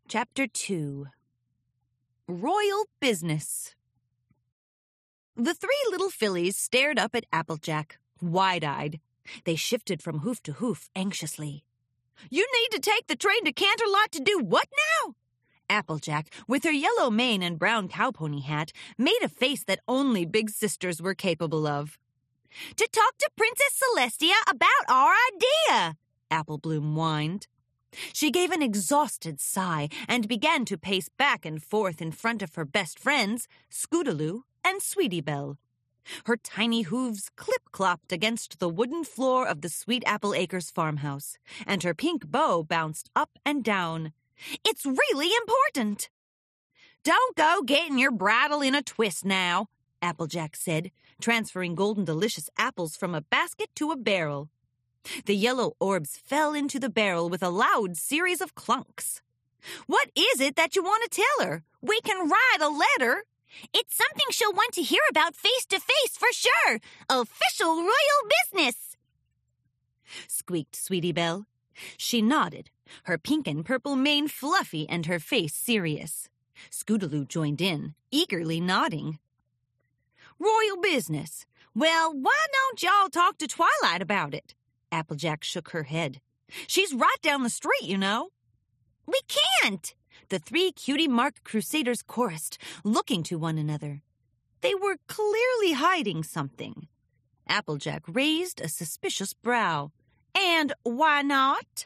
Chapter 2. Royal Business. The three little fillies stared up at Applejack, wide-eyed. They shifted from hoof to hoof anxiously. "You need to take the train to Canterlot to do what now?" Applejack, with her yellow mane and brown cowpony hat, made a face that only big sisters were capable of. "To talk to Princess Celestia about our idea," Apple Bloom whined. She gave an exhausted sigh and began to pace back and forth in front of her best friends, Scootaloo and Sweetie Belle. Her tiny hooves clip-clopped against the wooden floor of the Sweet Apple Acres farmhouse, and her pink bow bounced up and down. "It's really important." "Don't go getting your bridle in a twist now," Applejack said, transferring Golden Delicious apples from a basket to a barrel. The yellow orbs fell into the barrel with a loud series of clunks. "What is it that you want to tell her? We can write a letter." "It's something she'll want to hear about face-to-face for sure. Official royal business," squeaked Sweetie Belle. She nodded, her pink and purple mane fluffy and her face serious. Scootaloo joined in, eagerly nodding. "Royal business. Well, why don't y'all talk to Twilight about it?" Applejack shook her head. "She's right down the street, you know." "We can't," the three Cutie Mark Crusaders chorused, looking to one another. They were clearly hiding something. Applejack raised a suspicious brow. "And why not?"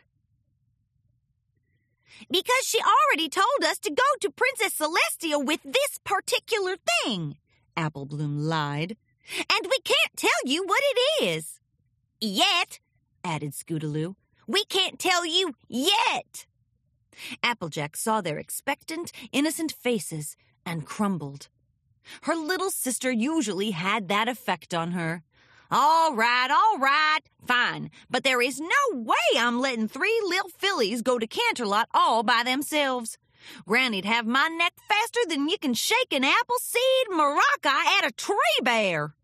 "Because she already told us to go to Princess Celestia with this particular thing," Apple Bloom lied. "And we can't tell you what it is." "Yet," added Scootaloo. "We can't tell you yet." Applejack saw their expectant, innocent faces and crumbled. Her little sister usually had that effect on her. All right, fine, but there is no way I'm letting three little fillies go to Canterlot all by themselves. Granny'd have my neck faster than you can shake an apple seed maraca at a tree bear."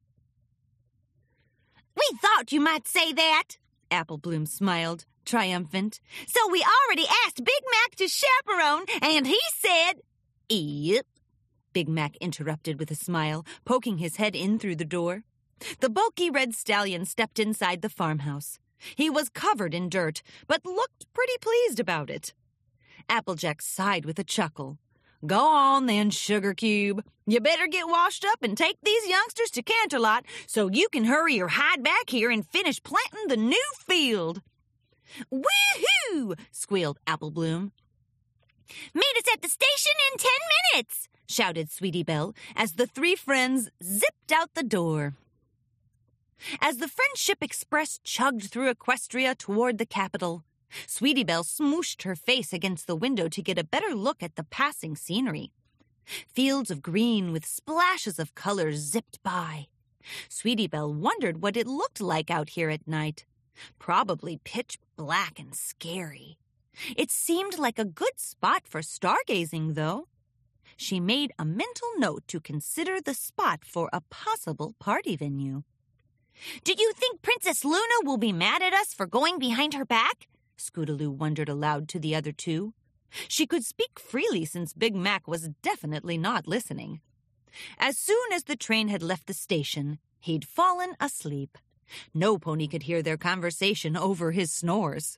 "We thought you might say that," Apple Bloom smiled, triumphant. "So we already asked Big Mac to chaperone, and he said—" "Yep," Big Mac interrupted with a smile, poking his head in through the door. The bulky red stallion stepped inside the farmhouse. He was covered in dirt, but looked pretty pleased about it. Applejack sighed with a chuckle. "Go on then, Sugar Cube. You better get washed up and take these youngsters to Canterlot so you can hurry your hide back here and finish planting the new field." "Woo-hoo!" squealed Apple Bloom. "Meet us at the station in 10 minutes!" shouted Sweetie Belle as the three friends zipped out the door. As the Friendship Express chugged through Equestria toward the capital, Sweetie Belle smooshed her face against the window to get a better look at the passing scenery. Fields of green with splashes of color zipped by. Sweetie Belle wondered what it looked like out here at night. Probably pitch black and scary. It seemed like a good spot for stargazing, though. She made a mental note to consider the spot for a possible party venue. "Do you think Princess Luna will be mad at us for going behind her back?" Scootaloo wondered aloud to the other two. She could speak freely since Big Mac was definitely not listening. As soon as the train had left the station, he'd fallen asleep. No pony could hear their conversation over his snores.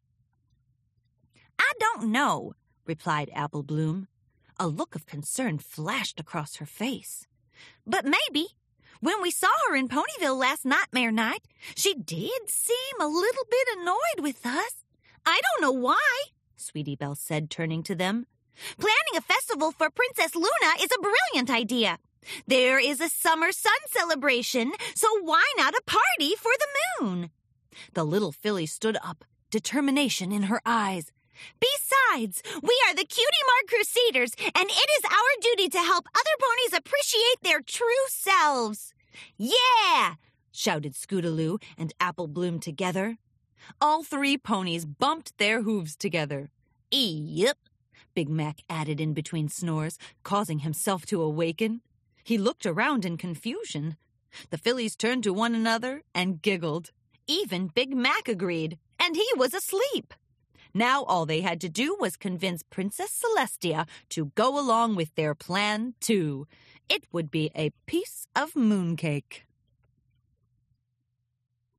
"I don't know," replied Apple Bloom. A look of concern flashed across her face. "But maybe. When we saw her in Ponyville last Nightmare Night, she did seem a little bit annoyed with us. I don't know why," Sweetie Belle said, turning to them. "Planning a festival for Princess Luna is a brilliant idea. There is a summer sun celebration, so why not a party for the moon?" The little filly stood up, determination in her eyes. "Besides, we are the Cutie Mark Crusaders, and it is our duty to help other ponies appreciate their true selves." "Yeah!" shouted Scootaloo and Apple Bloom together. All three ponies bumped their hooves together. "Yep," Big Mac added in between snores, causing himself to awaken. He looked around in confusion. The fillies turned to one another and giggled. Even Big Mac agreed, and he was asleep. Now all they had to do was convince Princess Celestia to go along with their plan, too. It would be a piece of mooncake.